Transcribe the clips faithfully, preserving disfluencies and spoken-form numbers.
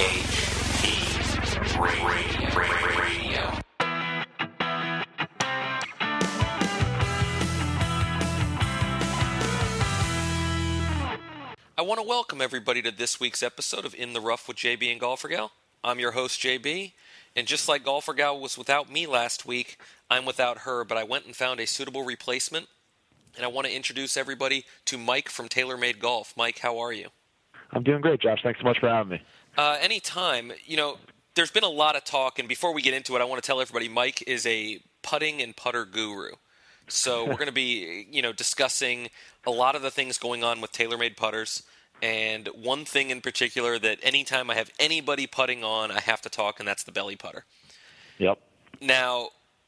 H P Radio. I want to welcome everybody to this week's episode of In the Rough with J B and Golfer Gal. I'm your host, J B, and just like Golfer Gal was without me last week, I'm without her, but I went and found a suitable replacement, and I want to introduce everybody to Mike from TaylorMade Golf. Mike, how are you? I'm doing great, Josh. Thanks so much for having me. Uh, anytime. You know, there's been a lot of talk, and before we get into it, I want to tell everybody Mike is a putting and putter guru. So we're going to be, you know, discussing a lot of the things going on with TaylorMade putters. And one thing in particular that anytime I have anybody putting on, I have to talk, and that's the belly putter. Yep. Now,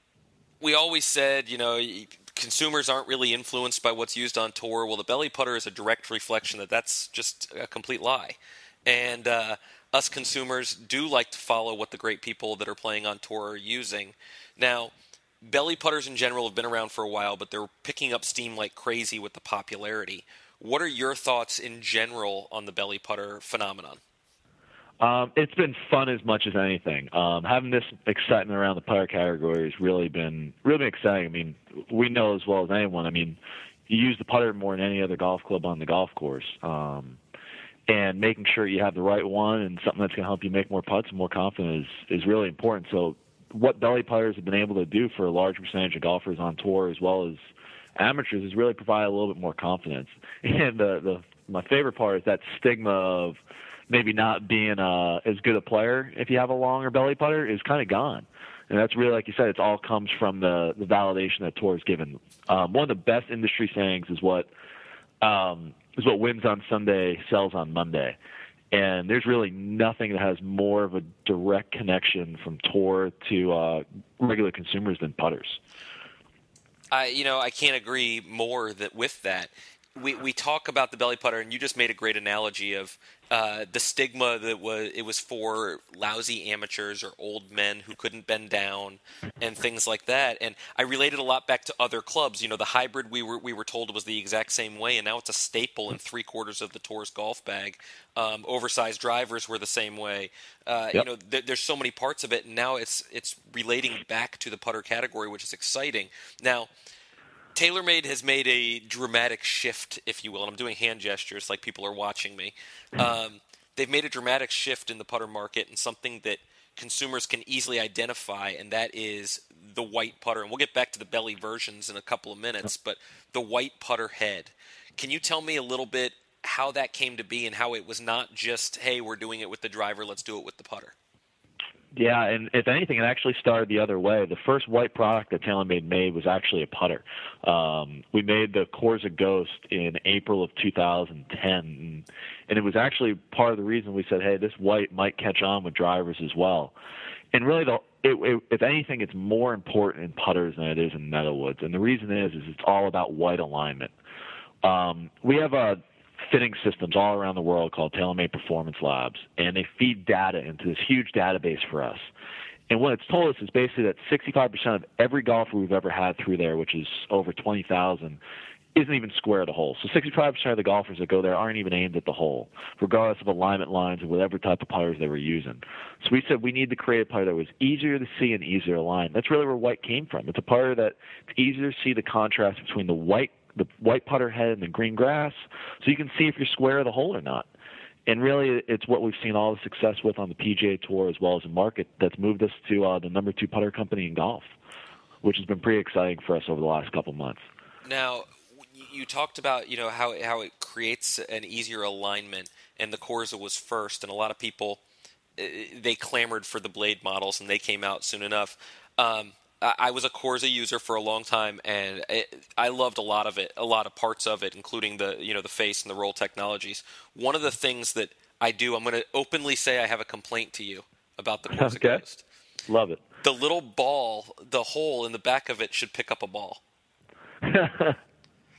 we always said, you know, consumers aren't really influenced by what's used on tour. Well, the belly putter is a direct reflection that that's just a complete lie. And uh, us consumers do like to follow what the great people that are playing on tour are using. Now, belly putters in general have been around for a while, but they're picking up steam like crazy with the popularity. What are your thoughts in general on the belly putter phenomenon? Um, it's been fun as much as anything. Um, having this excitement around the putter category has really been really exciting. I mean, we know as well as anyone. I mean, you use the putter more than any other golf club on the golf course, um, and making sure you have the right one and something that's going to help you make more putts and more confident is is really important. So, what belly putters have been able to do for a large percentage of golfers on tour as well as amateurs is really provide a little bit more confidence. And the, the my favorite part is that stigma of maybe not being uh, as good a player if you have a longer belly putter is kind of gone. And that's really, like you said, it all comes from the, the validation that tour is given. Um, one of the best industry sayings is what um, is what wins on Sunday sells on Monday. And there's really nothing that has more of a direct connection from tour to uh, regular consumers than putters. I, you know, I can't agree more that with that. We we talk about the belly putter, and you just made a great analogy of uh, the stigma that was it was for lousy amateurs or old men who couldn't bend down and things like that. And I related a lot back to other clubs. You know, the hybrid we were we were told was the exact same way, and now it's a staple in three quarters of the tour's golf bag. Um, oversized drivers were the same way. Uh, yep. You know, th- there's so many parts of it, and now it's it's relating back to the putter category, which is exciting. Now, TaylorMade has made a dramatic shift, if you will, and I'm doing hand gestures like people are watching me. Um, they've made a dramatic shift in the putter market and something that consumers can easily identify, and that is the white putter. And we'll get back to the belly versions in a couple of minutes, but the white putter head. Can you tell me a little bit how that came to be and how it was not just, hey, we're doing it with the driver, let's do it with the putter? Yeah, and if anything, it actually started the other way. The first white product that TaylorMade made was actually a putter. Um, we made the Corsa Ghost in April of two thousand ten, and it was actually part of the reason we said, hey, this white might catch on with drivers as well. And really, the, it, it, if anything, it's more important in putters than it is in metalwoods. And the reason is, is it's all about white alignment. Um, we have a fitting systems all around the world called TaylorMade Performance Labs, and they feed data into this huge database for us. And what it's told us is basically that sixty-five percent of every golfer we've ever had through there, which is over twenty thousand, isn't even square at the hole. So sixty-five percent of the golfers that go there aren't even aimed at the hole, regardless of alignment lines or whatever type of putters they were using. So we said we need to create a putter that was easier to see and easier to align. That's really where white came from. It's a putter that it's easier to see the contrast between the white the white putter head and the green grass, so you can see if you're square of the hole or not. And really, it's what we've seen all the success with on the P G A Tour as well as the market that's moved us to uh, the number two putter company in golf, which has been pretty exciting for us over the last couple months. Now, you talked about, you know, how how it creates an easier alignment, and the Corsa was first, and a lot of people, they clamored for the Blade models, and they came out soon enough. Um, I was a Corsa user for a long time, and it, I loved a lot of it, a lot of parts of it, including the you know the face and the roll technologies. One of the things that I do, I'm going to openly say I have a complaint to you about the Corsa okay. Ghost. Love it. The little ball, the hole in the back of it should pick up a ball.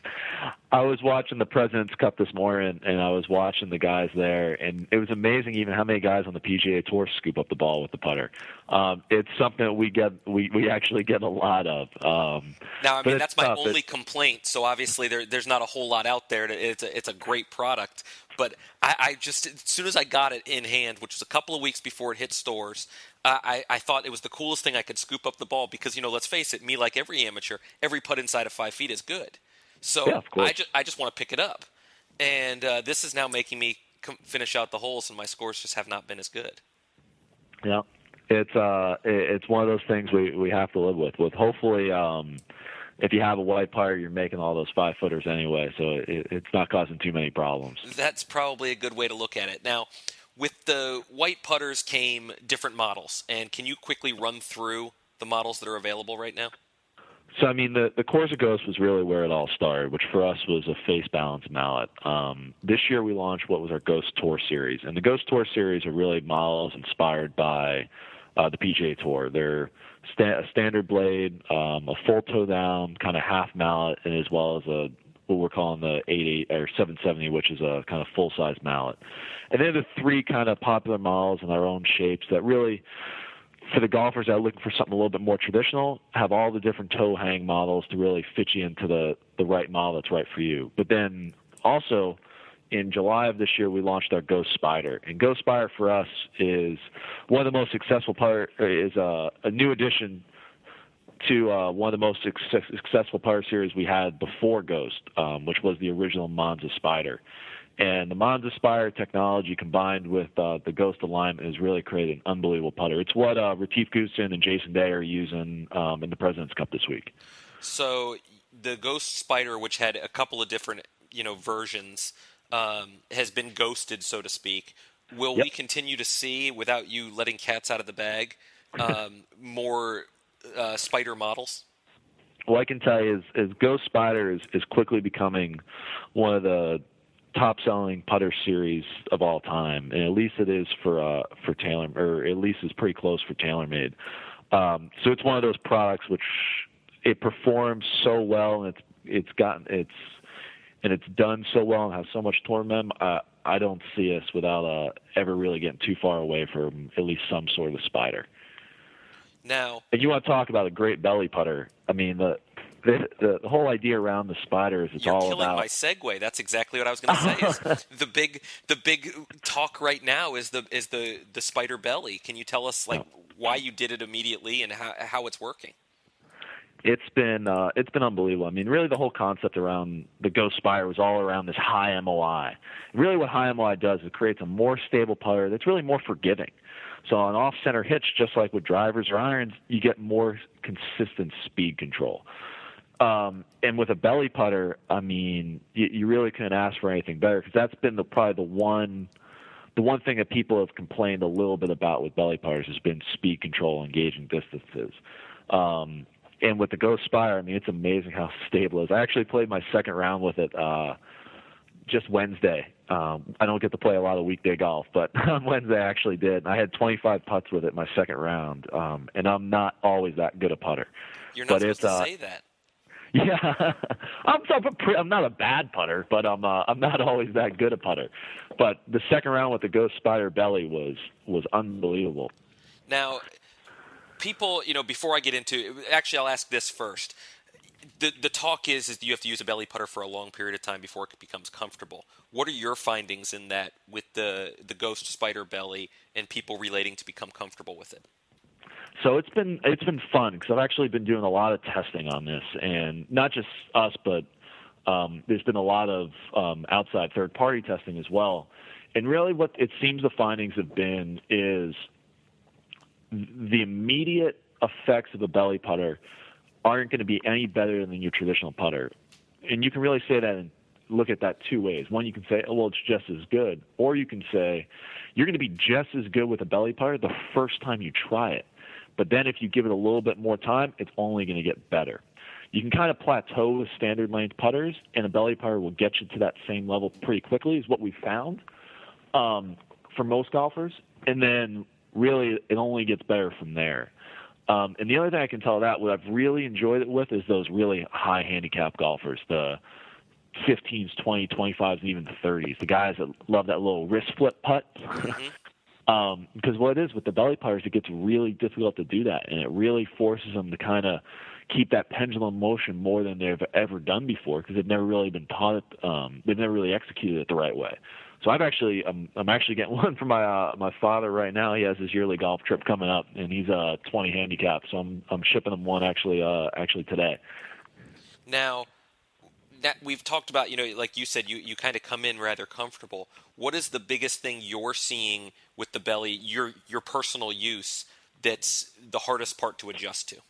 I was watching the President's Cup this morning, and I was watching the guys there, and it was amazing even how many guys on the P G A Tour scoop up the ball with the putter. Um, it's something that we get, we, we actually get a lot of. Um, now, I mean, that's my tough. only it's, complaint. So obviously, there, there's not a whole lot out there. To, it's a, it's a great product, but I, I just as soon as I got it in hand, which was a couple of weeks before it hit stores. Uh, I, I thought it was the coolest thing I could scoop up the ball because, you know, let's face it, me like every amateur, every putt inside of five feet is good. So yeah, I just I just want to pick it up, and uh, this is now making me com- finish out the holes, and my scores just have not been as good. Yeah, it's uh it's one of those things we, we have to live with. With hopefully, um, if you have a white putter, you're making all those five footers anyway, so it, it's not causing too many problems. That's probably a good way to look at it. Now, with the white putters came different models, and can you quickly run through the models that are available right now? So, I mean, the, the Corsa Ghost was really where it all started, which for us was a face balance mallet. Um, this year we launched what was our Ghost Tour series. And the Ghost Tour series are really models inspired by uh, the P G A Tour. They're sta- a standard blade, um, a full toe down, kind of half mallet, and as well as a what we're calling the eighty or seven seventy, which is a kind of full-size mallet. And they're the three kind of popular models in our own shapes that really – for the golfers that are looking for something a little bit more traditional, have all the different toe hang models to really fit you into the, the right model that's right for you. But then also in July of this year, we launched our Ghost Spider. And Ghost Spider for us is one of the most successful putter, is a, a new addition to uh, one of the most success, successful putter series we had before Ghost, um, which was the original Monza Spider. And the Monza Spire technology combined with uh, the Ghost alignment has really created an unbelievable putter. It's what uh, Retief Goosen and Jason Day are using um, in the President's Cup this week. So the Ghost Spider, which had a couple of different you know versions, um, has been ghosted, so to speak. Will yep. we continue to see, without you letting cats out of the bag, um, more uh, Spider models? Well, I can tell you is, is Ghost Spider is, is quickly becoming one of the top-selling putter series of all time, and at least it is for uh, for Taylor, or at least is pretty close for TaylorMade. Um, so it's one of those products which it performs so well, and it's it's gotten it's and it's done so well and has so much torment. Uh, I don't see us without uh, ever really getting too far away from at least some sort of Spider. Now, and you want to talk about a great belly putter? I mean the. The, the, the whole idea around the Spider is it's You're all killing about. my segue. That's exactly what I was going to say. Is the big the big talk right now is the is the, the Spider belly. Can you tell us like no. why you did it immediately and how how it's working? It's been uh, it's been unbelievable. I mean, really, the whole concept around the Ghost Spider was all around this high M O I. Really, what high M O I does is it creates a more stable putter that's really more forgiving. So on off-center hitch, just like with drivers or irons, you get more consistent speed control. Um, and with a belly putter, I mean, you, you really couldn't ask for anything better because that's been the probably the one, the one thing that people have complained a little bit about with belly putters has been speed control, engaging distances. Um, and with the Ghost Spire, I mean, it's amazing how stable it is. I actually played my second round with it uh, just Wednesday. Um, I don't get to play a lot of weekday golf, but on Wednesday I actually did. I had twenty-five putts with it my second round, um, and I'm not always that good a putter. You're not but supposed it's, to uh, say that. Yeah, I'm I'm not a bad putter, but I'm uh, I'm not always that good a putter. But the second round with the Ghost Spider belly was was unbelievable. Now, people, you know, before I get into actually, I'll ask this first. The the talk is is you have to use a belly putter for a long period of time before it becomes comfortable. What are your findings in that with the the Ghost Spider belly and people relating to become comfortable with it? So it's been it's been fun because I've actually been doing a lot of testing on this, and not just us, but um, there's been a lot of um, outside third-party testing as well. And really, what it seems the findings have been is the immediate effects of a belly putter aren't going to be any better than your traditional putter. And you can really say that and look at that two ways. One, you can say, oh, well, it's just as good, or you can say you're going to be just as good with a belly putter the first time you try it. But then if you give it a little bit more time, it's only going to get better. You can kind of plateau with standard length putters, and a belly putter will get you to that same level pretty quickly is what we found um, for most golfers. And then really it only gets better from there. Um, and the other thing I can tell that what I've really enjoyed it with is those really high handicap golfers, the fifteens, twenty, twenty-fives, and even the thirties. The guys that love that little wrist flip putt. Mm-hmm. um, because what it is with the belly putters, it gets really difficult to do that, and it really forces them to kind of keep that pendulum motion more than they've ever done before because they've never really been taught it. Um, they've never really executed it the right way. So I've actually, I'm, I'm actually getting one for my uh, my father right now. He has his yearly golf trip coming up, and he's uh twenty handicap. So I'm I'm shipping him one actually uh actually today. Now, that we've talked about, you know, like you said, you, you kind of come in rather comfortable. What is the biggest thing you're seeing with the belly, your your personal use, that's the hardest part to adjust to?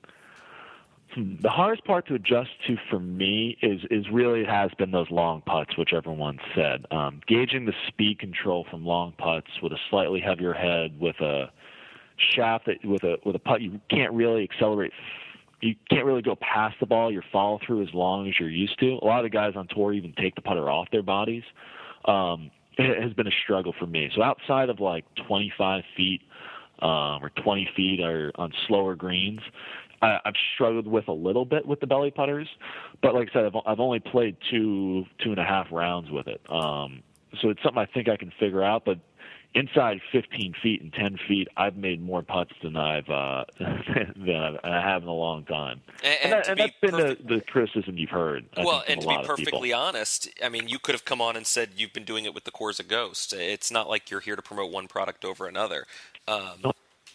The hardest part to adjust to for me is is really has been those long putts, which everyone said. Um, gauging the speed control from long putts with a slightly heavier head, with a shaft that with a with a putt you can't really accelerate. You can't really go past the ball. Your follow through as long as you're used to. A lot of the guys on tour even take the putter off their bodies. Um, it has been a struggle for me. So outside of like twenty-five feet um, or twenty feet or on slower greens, I, I've struggled with a little bit with the belly putters, but like I said, I've, I've only played two, two and a half rounds with it. Um, so it's something I think I can figure out, but inside fifteen feet and ten feet, I've made more putts than I've, uh, than I have in a long time. And, and, that, and and that's been perfect, the, the criticism you've heard. I well, think, and from to a be lot of perfectly people. honest, I mean, you could have come on and said you've been doing it with the Corza Ghost. It's not like you're here to promote one product over another. Um,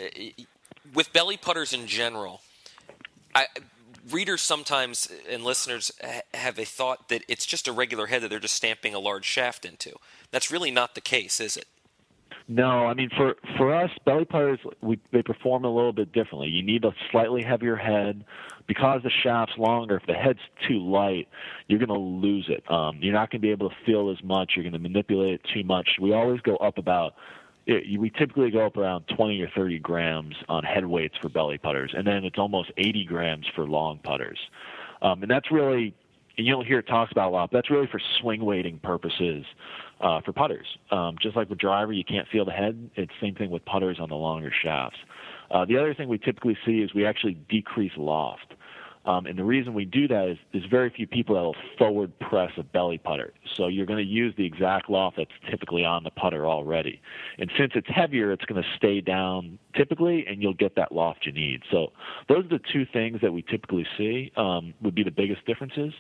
with belly putters in general, I, readers sometimes and listeners have a thought that it's just a regular head that they're just stamping a large shaft into. That's really not the case, is it? No, I mean, for, for us, belly putters, we, they perform a little bit differently. You need a slightly heavier head. Because the shaft's longer, if the head's too light, you're going to lose it. Um, you're not going to be able to feel as much. You're going to manipulate it too much. We always go up about it, we typically go up around twenty or thirty grams on head weights for belly putters, and then it's almost eighty grams for long putters. Um, and that's really, and you don't hear it talked about a lot, but that's really for swing weighting purposes uh, for putters. Um, just like with driver, you can't feel the head. It's the same thing with putters on the longer shafts. Uh, the other thing we typically see is we actually decrease loft. Um, and the reason we do that is there's very few people that will forward press a belly putter. So you're going to use the exact loft that's typically on the putter already. And since it's heavier, it's going to stay down typically, and you'll get that loft you need. So those are the two things that we typically see um, would be the biggest differences.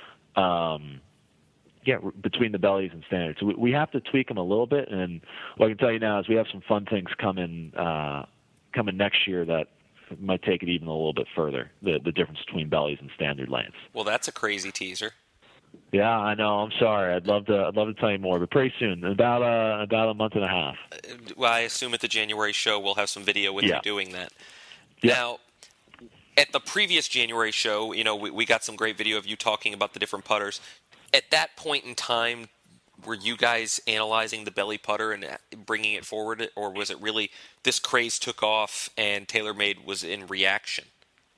Um, yeah, between the bellies and standards. So we, we have to tweak them a little bit. And what I can tell you now is we have some fun things coming uh, coming next year that might take it even a little bit further, the the difference between bellies and standard lengths. Well, that's a crazy teaser. Yeah, I know. I'm sorry. I'd love to. I'd love to tell you more, but pretty soon, about uh, about a month and a half. Well, I assume at the January show we'll have some video with yeah. you doing that. Yeah. Now, at the previous January show, you know, we, we got some great video of you talking about the different putters. At that point in time, were you guys analyzing the belly putter and bringing it forward, or was it really this craze took off and TaylorMade was in reaction?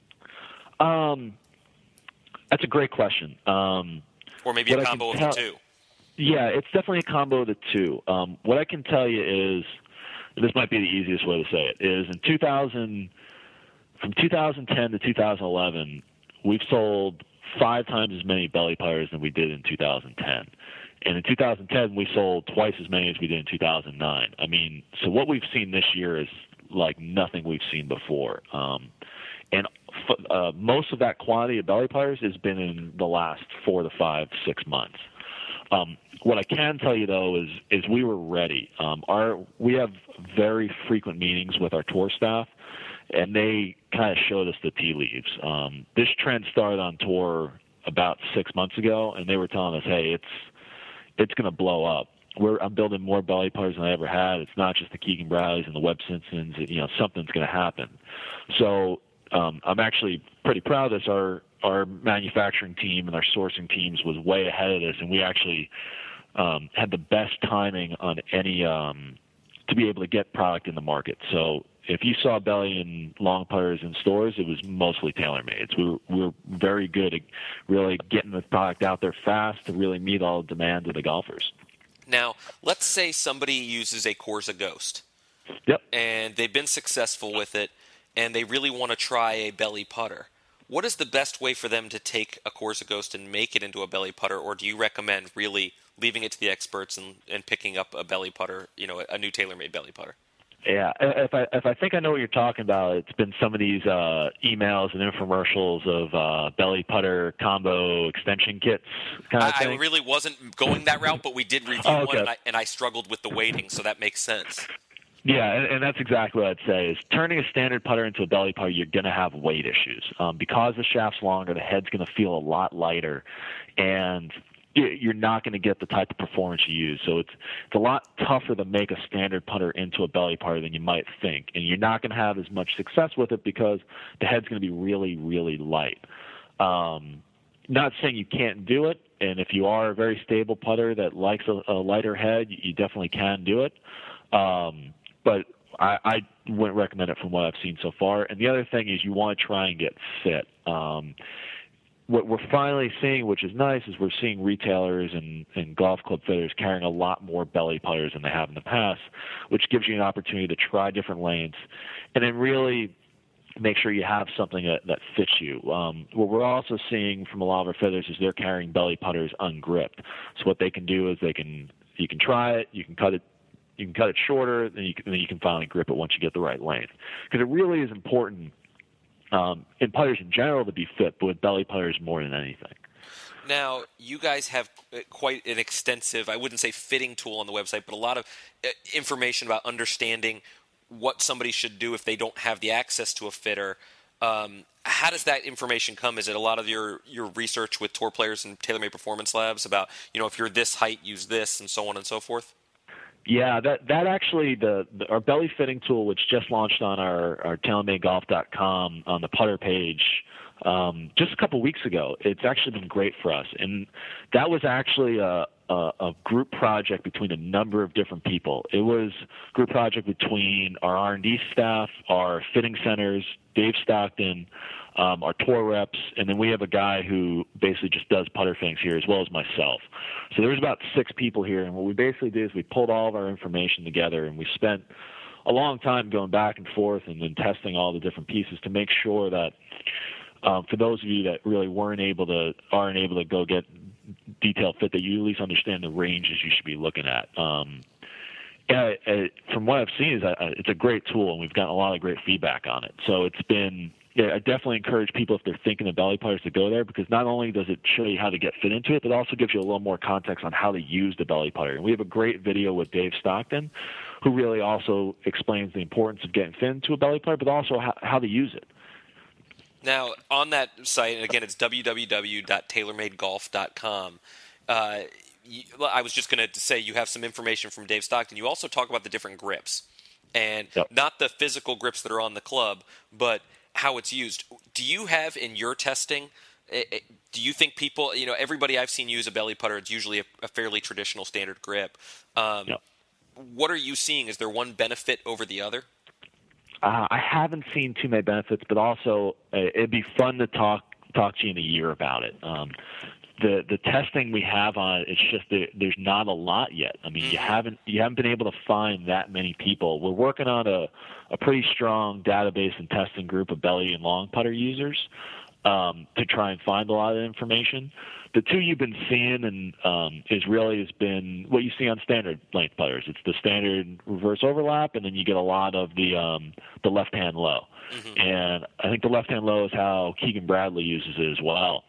Um, that's a great question. Um, or maybe a combo of tell, the two. Yeah, it's definitely a combo of the two. Um, what I can tell you is, this might be the easiest way to say it, is in two thousand, from two thousand ten to two thousand eleven, we've sold five times as many belly putters than we did in two thousand ten. And in two thousand ten, we sold twice as many as we did in two thousand nine. I mean, so what we've seen this year is like nothing we've seen before. Um, and uh, most of that quantity of belly putters has been in the last four to five, six months. Um, what I can tell you, though, is is we were ready. Um, our we have very frequent meetings with our tour staff, and they kind of showed us the tea leaves. Um, this trend started on tour about six months ago, and they were telling us, hey, it's it's going to blow up. We're, I'm building more belly putters than I ever had. It's not just the Keegan Browleys and the Webb Simpsons. You know, something's going to happen. So um, I'm actually pretty proud of this. Our our manufacturing team and our sourcing teams was way ahead of this, and we actually um, had the best timing on any um, to be able to get product in the market. So if you saw belly and long putters in stores, it was mostly TaylorMade. So we were, we were very good at really getting the product out there fast to really meet all the demand of the golfers. Now, let's say somebody uses a Corza Ghost. Yep. And they've been successful with it, and they really want to try a belly putter. what is the best way for them to take a Corsa Ghost and make it into a belly putter, or do you recommend really leaving it to the experts and, and picking up a belly putter, you know, a new TaylorMade belly putter? Yeah, if I if I think I know what you're talking about, it's been some of these uh, emails and infomercials of uh, belly putter combo extension kits kind of I, thing. I really wasn't going that route, but we did review oh, okay. one, and I, and I struggled with the weighting, so that makes sense. Yeah, and, and that's exactly what I'd say is turning a standard putter into a belly putter, you're going to have weight issues. Um, because the shaft's longer, the head's going to feel a lot lighter, and you're not going to get the type of performance you use. So it's it's a lot tougher to make a standard putter into a belly putter than you might think, and you're not going to have as much success with it because the head's going to be really, really light. Um, not saying you can't do it, and if you are a very stable putter that likes a, a lighter head, you definitely can do it. Um, but I, I wouldn't recommend it from what I've seen so far. And the other thing is you want to try and get fit. Um, what we're finally seeing, which is nice, is we're seeing retailers and, and golf club fitters carrying a lot more belly putters than they have in the past, which gives you an opportunity to try different lanes and then really make sure you have something that, that fits you. Um, what we're also seeing from a lot of our fitters is they're carrying belly putters ungripped. So what they can do is they can you can try it, you can cut it You can cut it shorter, then you can, then you can finally grip it once you get the right length. Because it really is important um, in putters in general to be fit, but with belly putters more than anything. Now, you guys have quite an extensive, I wouldn't say fitting tool on the website, but a lot of information about understanding what somebody should do if they don't have the access to a fitter. Um, how does that information come? Is it a lot of your, your research with tour players and TaylorMade Performance Labs about, you know, if you're this height, use this, and so on and so forth? Yeah, that that actually the, the our belly fitting tool, which just launched on our our TaylorMade Golf dot com on the putter page um, just a couple weeks ago. It's actually been great for us, and that was actually a, a a group project between a number of different people. It was a group project between our R and D staff, our fitting centers, Dave Stockton, um, our tour reps, and then we have a guy who basically just does putter fittings here as well as myself. So there was about six people here, and what we basically did is we pulled all of our information together, and we spent a long time going back and forth and then testing all the different pieces to make sure that um, for those of you that really weren't able to, aren't able to go get detailed fit, that you at least understand the ranges you should be looking at. Um, yeah, it, from what I've seen, is that it's a great tool, and we've gotten a lot of great feedback on it. So it's been, yeah, I definitely encourage people if they're thinking of belly putters to go there, because not only does it show you how to get fit into it, but it also gives you a little more context on how to use the belly putter. And we have a great video with Dave Stockton, who really also explains the importance of getting fit into a belly putter, but also how, how to use it. Now, on that site, and again, it's w w w dot tailor made golf dot com. Uh, I was just going to say you have some information from Dave Stockton. You also talk about the different grips, and yep. not the physical grips that are on the club, but how it's used. Do you have in your testing, do you think people, you know, everybody I've seen use a belly putter, it's usually a, a fairly traditional standard grip. Um, yep. What are you seeing? Is there one benefit over the other? Uh, I haven't seen too many benefits, but also uh, it'd be fun to talk talk to you in a year about it. Um, the the testing we have on it, it's just that there's not a lot yet. I mean, mm-hmm. you haven't you haven't been able to find that many people. We're working on a a pretty strong database and testing group of belly and long putter users um, to try and find a lot of information. The two you've been seeing and um, is really has been what you see on standard length putters. It's the standard reverse overlap, and then you get a lot of the um, the left hand low. Mm-hmm. And I think the left hand low is how Keegan Bradley uses it as well.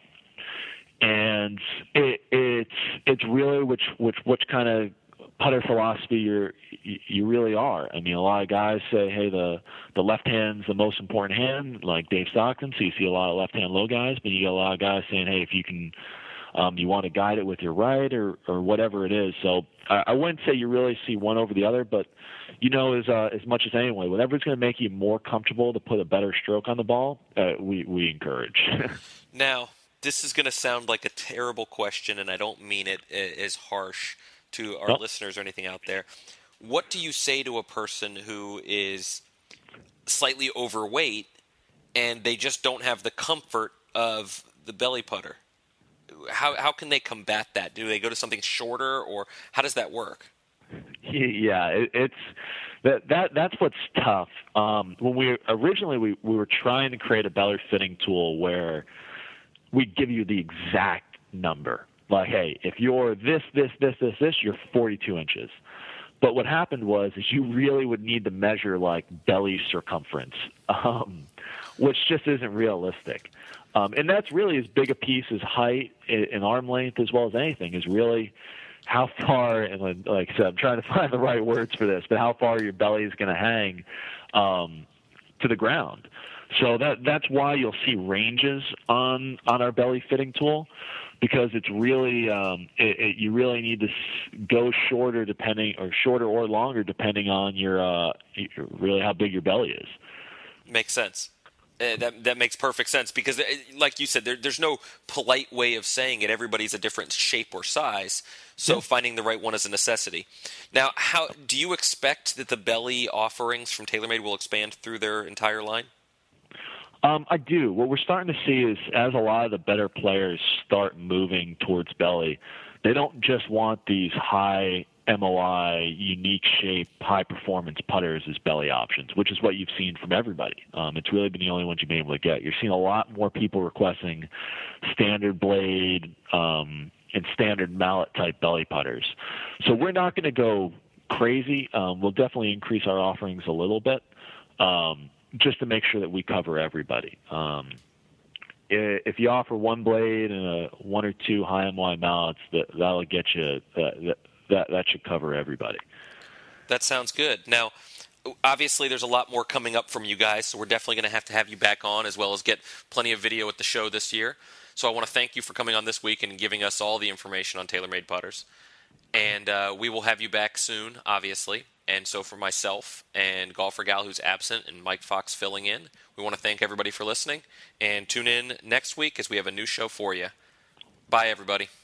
And it, it's it's really which which which kind of putter philosophy you're you really are. I mean, a lot of guys say, hey, the the left hand's the most important hand, like Dave Stockton. So you see a lot of left hand low guys, but you get a lot of guys saying, hey, if you can. Um, you want to guide it with your right or, or whatever it is. So I, I wouldn't say you really see one over the other, but you know as uh, as much as anyway, whatever's going to make you more comfortable to put a better stroke on the ball, uh, we, we encourage. Now, this is going to sound like a terrible question, and I don't mean it as harsh to our nope. listeners or anything out there. What do you say to a person who is slightly overweight and they just don't have the comfort of the belly putter? How how can they combat that? Do they go to something shorter, or how does that work? Yeah, it, it's that that that's what's tough. Um, when we originally we, we were trying to create a belly fitting tool where we give you the exact number. Like, hey, if you're this, this, this, this, this, you're forty-two inches. But what happened was is you really would need to measure like belly circumference, um, which just isn't realistic. Um, and that's really as big a piece as height and arm length as well as anything is really how far, and like I said, I'm trying to find the right words for this, but how far your belly is going to hang um, to the ground. So that that's why you'll see ranges on on our belly fitting tool, because it's really um, it, it, you really need to go shorter depending or shorter or longer depending on your uh, really how big your belly is. Makes sense. Uh, that that makes perfect sense because, uh, like you said, there, there's no polite way of saying it. Everybody's a different shape or size, so yeah. Finding the right one is a necessity. Now, how do you expect that the belly offerings from TaylorMade will expand through their entire line? Um, I do. What we're starting to see is as a lot of the better players start moving towards belly, they don't just want these high M O I, unique shape, high-performance putters as belly options, which is what you've seen from everybody. Um, it's really been the only ones you've been able to get. You're seeing a lot more people requesting standard blade um, and standard mallet-type belly putters. So we're not going to go crazy. Um, we'll definitely increase our offerings a little bit um, just to make sure that we cover everybody. Um, if you offer one blade and a one or two high M O I mallets, that, that'll get you uh, – that, That that should cover everybody. That sounds good. Now, obviously, there's a lot more coming up from you guys, so we're definitely going to have to have you back on as well as get plenty of video at the show this year. So I want to thank you for coming on this week and giving us all the information on TaylorMade putters. And uh, we will have you back soon, obviously. And so for myself and Golfer Gal, who's absent, and Mike Fox filling in, we want to thank everybody for listening. And tune in next week as we have a new show for you. Bye, everybody.